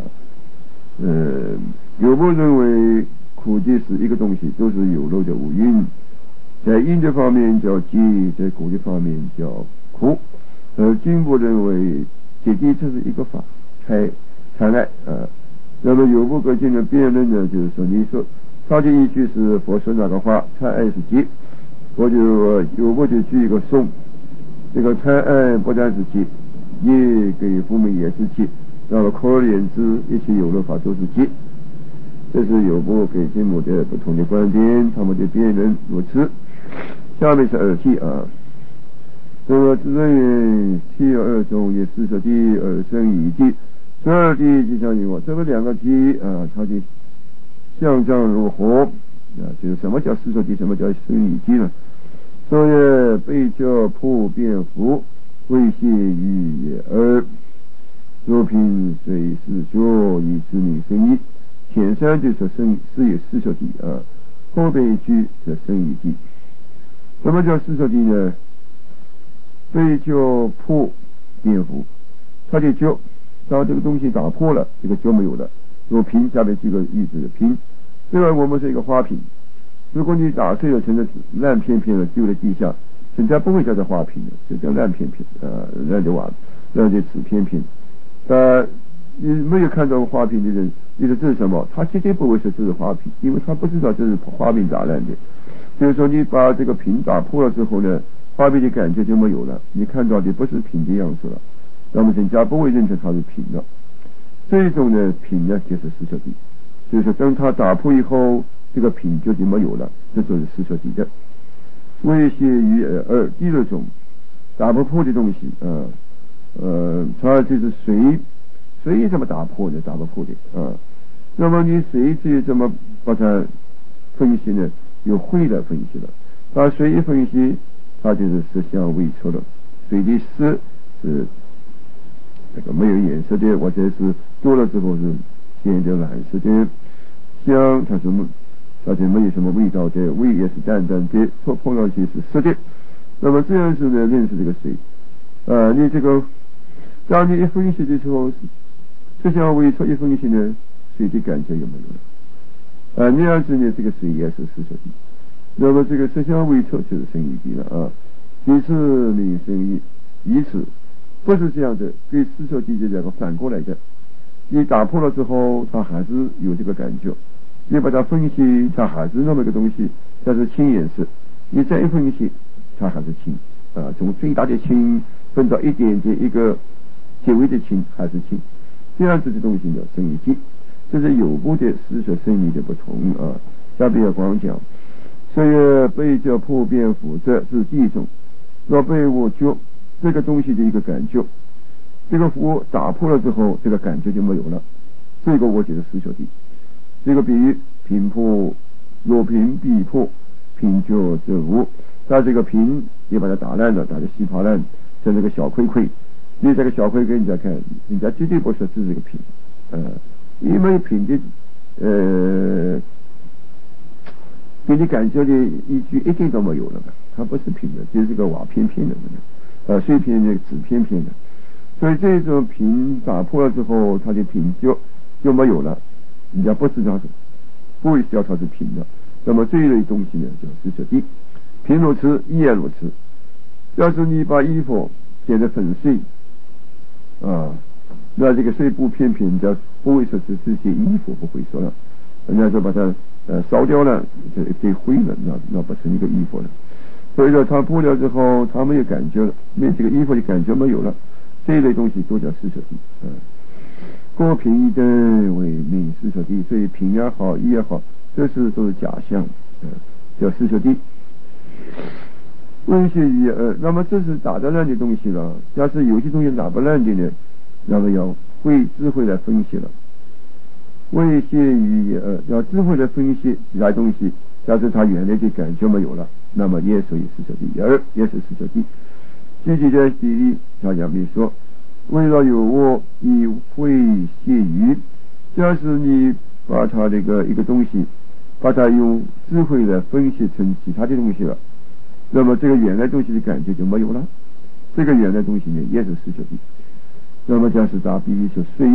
有部认为苦集是一个东西，都是有漏的五蕴，在因的方面叫结，在果的方面叫苦。经部认为结谛这是一个法，贪爱啊。那么有部跟经的辩论呢，就是说，你说他的依据是佛说那个话，贪爱是结，我就有部就举一个颂，这个贪爱不但是结，业给无明也是结，那么可而言之，一切有漏法都是结。这是有部给经部的不同的观点，他们的辩论如此。下面是二谛啊。那么自认为谛二种也是说谛二生一谛，这二谛就像于我这个两个谛啊，它就相状如何啊？就是什么叫四说谛，什么叫生一谛呢？所以被教破辩服，为谢于也二，若凭随是说以知名生一。前三就说生是有四说谛啊，后边一句则生一谛。什么叫四说谛呢？被教破辩服，他就教当这个东西打破了，这个就没有了。若瓶下面这个意思的瓶，这个我们是一个花瓶，如果你打碎了成了烂片片了，丢在地下，人家不会叫做花瓶的，就叫烂片片烂的瓦，烂的纸片片。你没有看到花瓶的人，你说这是什么？他绝对不会说这是花瓶，因为他不知道这是花瓶打烂的。就是说，你把这个瓶打破了之后呢，花瓶的感觉就没有了，你看到的不是瓶的样子了，那么人家不会认成它是瓶了。这种呢，瓶呢就是四说谛，就是说当它打破以后，这个瓶就没有了，这就是四说谛的。为谢于二，第二种打不破的东西它就是水怎么打破的？打不破的啊。那么你水至于怎么把它分析呢？有会来分析了，把水一分析，它就是色香味触了。水的色是那个没有颜色的，或者是多了之后是显得蓝色的。香它就没有什么味道的，味也是淡淡的，碰上去是涩的。那么这样子呢，认识这个水你这个当你一分析的时候，色香味触一分析呢，水的感觉有没有了？那样子呢，这个水也是四说谛。那么这个色香味触就是生一谛了啊。第四名生一，以此不是这样的，跟四说谛这两个反过来的。你打破了之后，它还是有这个感觉。你把它分析，它还是那么一个东西，它是青颜色。你再一分析，它还是青从最大的青分到一点点一个结尾的青还是青。这样子的东西呢，生一谛。这是有部的四说生理的不同啊，下边要光讲。所以被教破辩服，这是第一种。若被我觉这个东西的一个感觉，这个我打破了之后，这个感觉就没有了。这个我觉得四说谛。这个比喻瓶破，若瓶必破，瓶觉则无。他这个瓶也把它打烂了，打得稀巴烂，像那个小盔盔。你这个小盔给人家看，人家绝对不说这是个瓶因为瓶的给你感觉的依据一点都没有了，它不是瓶的，就是个瓦片片的碎片的纸片片的。所以这种瓶打破了之后，它的瓶就没有了，人家不知道不会知道它是瓶的。那么这一类东西呢，叫四说谛。瓶如此，亦也如此。要是你把衣服剪得粉碎那这个碎布片片，人家不会说是这些衣服，不会说了，人家就把它烧掉了，就一堆灰了，那不成一个衣服了。所以说它破了之后，它没有感觉了，没这个衣服的感觉没有了。这一类东西都叫四说谛过瓶一灯为名四说谛。所以瓶也好，衣也好，都是假象叫四学谛。为学于耳，那么这是打得烂的东西了。假使有些东西打不烂的呢，那么要会智慧来分析了。为学于耳，要智慧来分析其他东西。假使他原来的感觉没有了，那么也属于四学谛，耳也是四学谛。具体的比例，他讲比说，为了有我，以会谢于。假使你把他这个一个东西，把它用智慧来分析成其他的东西了，那么这个原来东西的感觉就没有了。这个原来东西呢，也是四学谛。那么假使打比喻说水，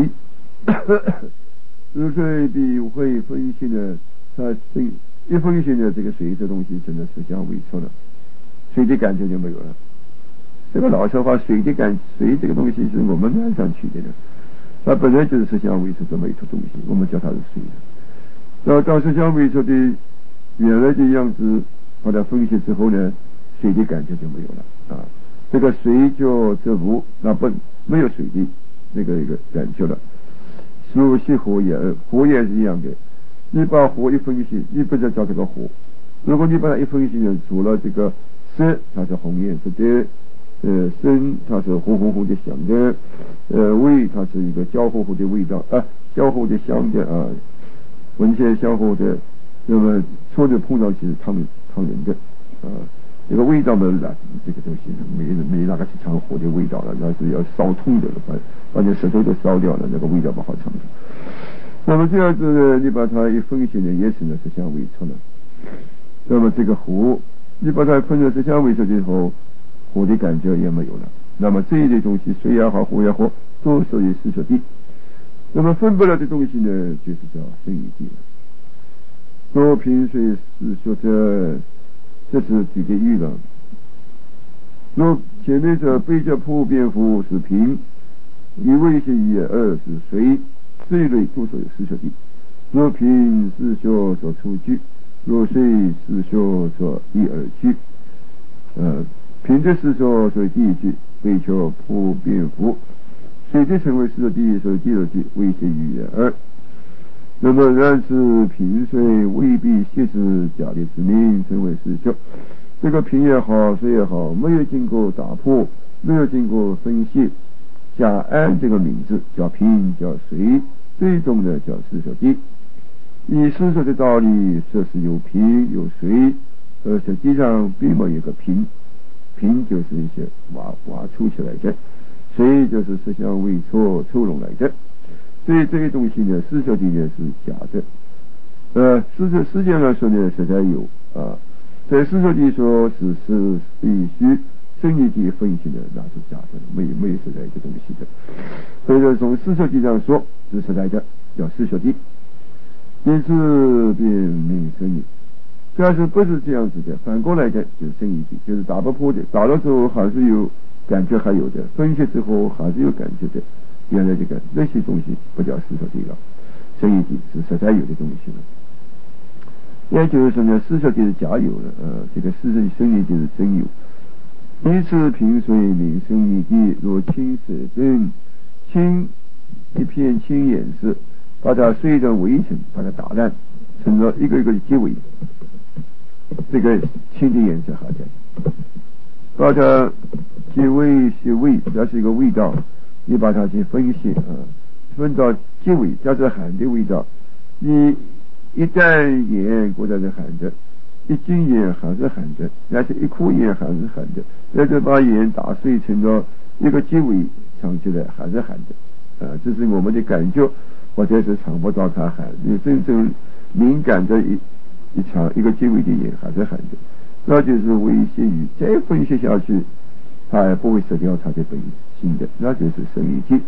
入水比会分析呢，它一分析呢，这个水这东西真的是相违错了，水的感觉就没有了。这个老说话，水这个东西是我们岸上取的，它本来就是实相违错这么一坨东西，我们叫它是水的。到实相违错的原来的样子，把它分析之后呢，水的感觉就没有了啊。这个水就这无，那没有水的那个感觉了。熟悉火也，火也是一样的。你把火一分析，你不知道叫这个火。如果你把它一分析呢，除了这个色，它是红颜色的。声它是红红红的香的，味它是一个焦糊糊的味道焦糊的香的啊，闻起来焦糊的，那么触着碰上去是烫人的啊，这个味道呢，这个东西没那个去尝火的味道了，那是要烧痛的了，把你舌头都烧掉了，那个味道不好尝的。那么这样子呢，你把它一分析呢，也是呢是相违错了。那么这个火，你把它分成是相违错之后，火的感觉也没有了。那么这一类东西，水也好，火也好，都属于四学谛。那么分不了的东西呢，就是叫生义谛了。若平水四学者，这是举个喻了。若前面者非者普遍乎是平，一为是一，二是水，这一类都属于四学谛。若平四学所出句，若水四学所一而句。平的四学所以第一句，非求普遍乎。水的成为四学谛，所以第二句为是一二。那么然是平水未必系是假的之名，成为四学。这个平也好，水也好，没有经过打破，没有经过分析，假按这个名字叫平叫水，最终呢叫四学谛。以四学的道理，说是有平有水，而实际上并没有一个平。平就是一些挖出起来的，水就是实相违错抽拢来的。所以这个东西呢，四学谛呢是假的。世界上说呢，实在有啊。在四学谛说是必须生义谛分析的，那是假的，没有实在的东西的。所以说从四学谛上说是实在的，叫四学谛。因此便名生义。假使不是这样子的，反过来的就是生义谛，就是打不破的，打了之后还是有感觉，还有的分析之后还是有感觉的。原来这个那些东西不叫四学谛了，生义谛是实在有的东西了。也就是说呢，四学谛是假有了，这个生义谛是真有。因此平水名生义谛，若青色真，青一片青颜色，把它碎成围城，把它打烂，成了一个一个的结尾。这个青的颜色还在，把它结尾是味，这是一个味道，你把它去分析分到结尾，这是寒的味道。你一担盐过来是寒的，一斤盐还是寒的，但是一颗盐还是寒的，但是把盐打碎成了一个结尾，尝起来还是寒的。这是我们的感觉，或者是尝不到它寒。你真正敏感的一个结尾的盐还是寒的，那就是为些于再分析下去，它也不会失掉它的本性的，那就是生义谛。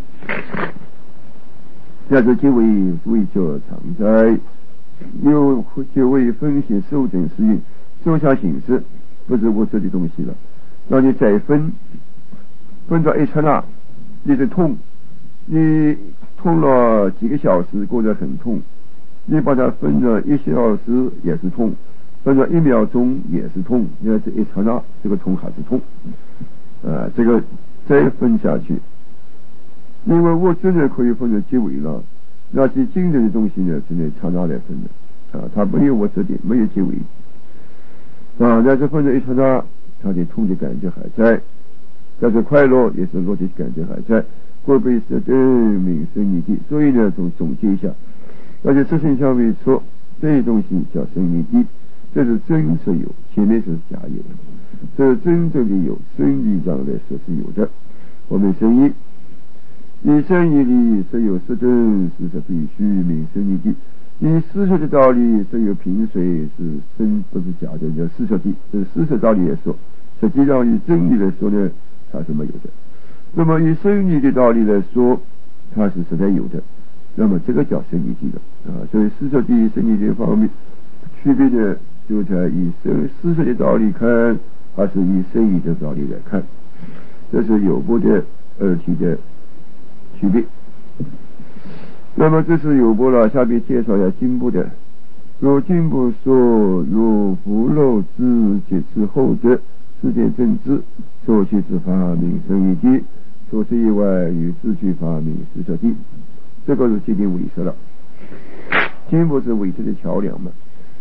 这个结尾为叫常在，又就为分析受证适应，收下形式，不是物质的东西了。让你再分到一刹那，你是痛，你痛了几个小时，过得很痛。你把它分了1小时也是痛，分了1秒钟也是痛，因为这一刹那这个痛还是痛。这个再分下去，因为我真的可以分成结尾了，那些精神的东西呢，只能刹那来分的它没有我这点没有结尾。 在这分的一刹那，他的痛的感觉还在，但是快乐也是乐的感觉还在，会被是对名生你的。所以呢，总结一下，而且事情上面说，这些东西叫生命的，这是真是有，前面是假有的。这真正的有，生理上来说是有的。我们生意，以生意里是有实证，是必须名生你的。以事实的道理是有平水，是真不是假的，叫事实的。这是事实道理来说，实际上以真理来说呢，它是没有的。那么以生理的道理来说，它是实在有的。那么这个叫生理的所以事实的生理的方面区别的就在以事实的道理看，还是以生理的道理来看，这是有部的二体的区别。那么这是有部了，下面介绍一下经部的。若经部说，若不漏之解之后者，世界政治所取之法名生一地，除此以外与自取法名实设地。这个是接近伪设了。经部是伪设的桥梁嘛。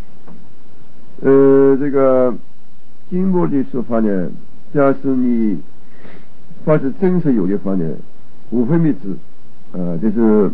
这个经部的说法呢，假使你发是真实有的话呢，无分别知，就是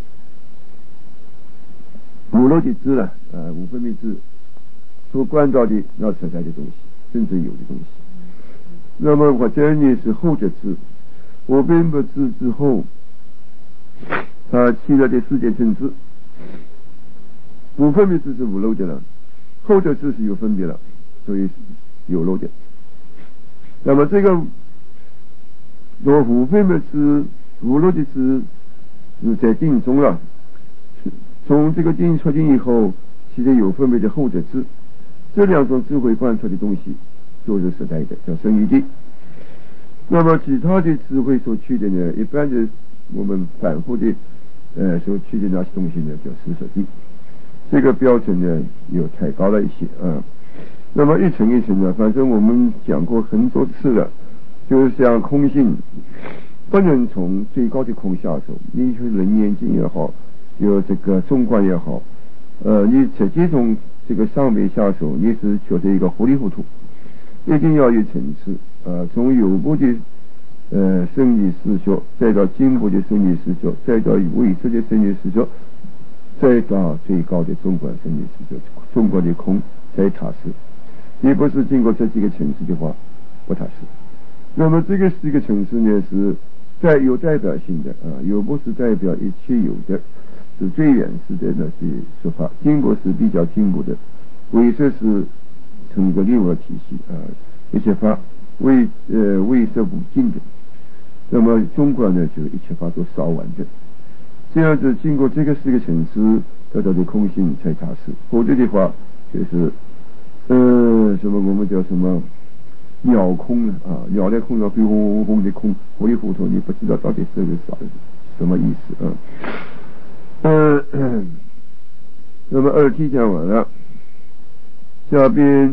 无漏的知了，无分别知所关照的要存在的东西，真正有的东西。那么或者呢是后者知，无分别知之后，他起了的世界政治，无分别知是无漏的了，后者知是有分别了，所以有漏的。那么这个若无分别知、无漏的知是在定中了，从这个定确定以后，其实有分别的后者知，这两种智慧观察的东西都是实在的，叫生一地。那么其他的智慧所取的呢，一般的我们反复的所取的那些东西呢，叫实设地。这个标准呢有太高了一些那么一层一层的，反正我们讲过很多次了，就是像空性不能从最高的空下手，你是人眼睛也好，有这个中观也好，你直接从这个上面下手，你是觉得一个糊里糊涂，一定要有层次从有部的生理思学，再到经部的生理思学，再到伪设的生理思学，再到最高的中观生理思学，中观的空才踏实。你不是经过这几个层次的话，不踏实。那么这个四个层次呢，是有代表性的有部是代表一切有的，是最原始的那些说法。经部是比较进步的，伪设是成一个另外体系一切法伪设无尽的。那么中观呢，就是一切法都烧完的。这样子经过这个四个层次得到的空性才踏实，否则的话就是什么我们叫什么鸟空了鸟的空了，灰轰轰的空，糊里糊涂，你不知道到底是个什么意思那么二题讲完了，下边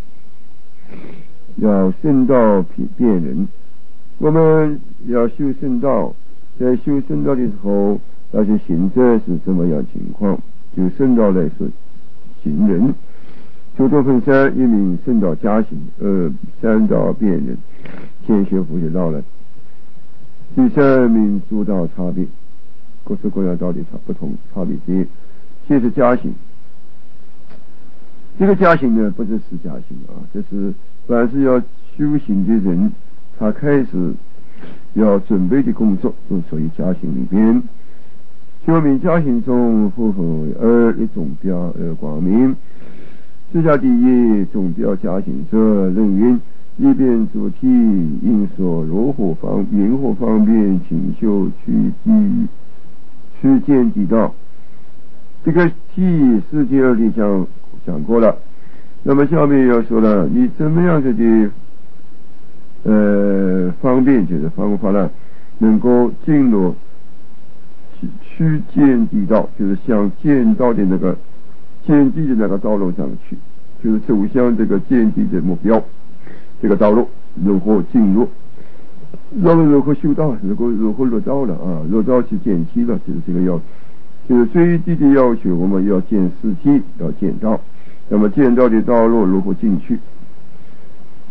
要圣道辨人。我们要修圣道，在修圣道的时候，那些行者是怎么样情况？就圣道来说，行人九度分三，一名圣道加行，三道辨人，先学佛学道了。第三名诸道差别，各式各样道理不同差别之一。先是加行，这个加行呢，不是实加行这是凡是要修行的人，他开始要准备的工作都属于加行里边。修明加行中，复合二一总标二光明。之下第一总标加行者，人云一边主题应所如何方便请修去见地道。这个题是第二题讲过了。那么下面要说了，你怎么样子的方便就是方法呢，能够进入去见地道，就是向见到的那个见地的那个道路上去，就是走向这个见地的目标，这个道路如何进入，如何修道，如何入道了入道去见体了，就是这个就是最低的要求，我们要见实体，要见道。那么见到的道路如何进去，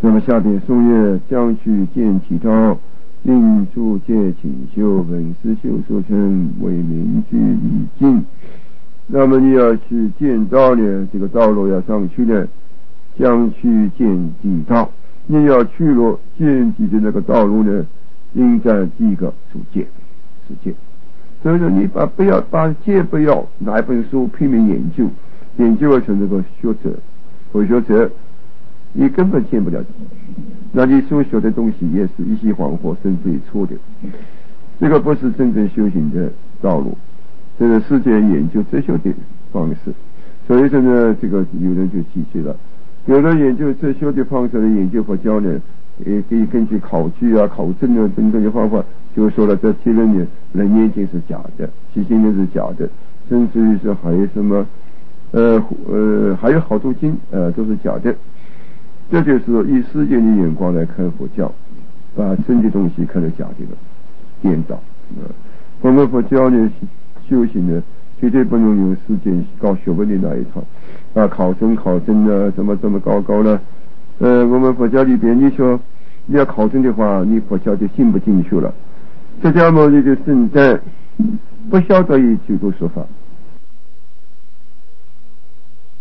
那么下边颂曰：将去见其道，应诸戒请修，本师修所成，为名具已尽。那么你要去见道呢，这个道路要上去呢，将去见几道，你要去了见几的那个道路呢，应在几个主戒是戒。所以说你不要把戒不要拿一本书拼命研究成这个学者或学者，你根本见不了。那你所学的东西也是一些恍惚甚至于错的，这个不是真正修行的道路，这个世界研究哲学的方式。所以说呢，这个有人就提出了，有的研究哲学的方式的研究佛教呢，也可以根据考据啊、考证啊等等的方法，就说了这结论呢，人眼睛是假的，七星呢是假的，甚至于是还有什么还有好多经都是假的。这就是以世界的眼光来看佛教，把真的东西看成假的了，颠倒。我们佛教呢修行呢，绝对不能用世界搞学问的那一套考证啊，怎么高了。我们佛教里边，你说你要考证的话，你佛教就信不进去了。释迦牟尼的圣诞不晓得以九度说法，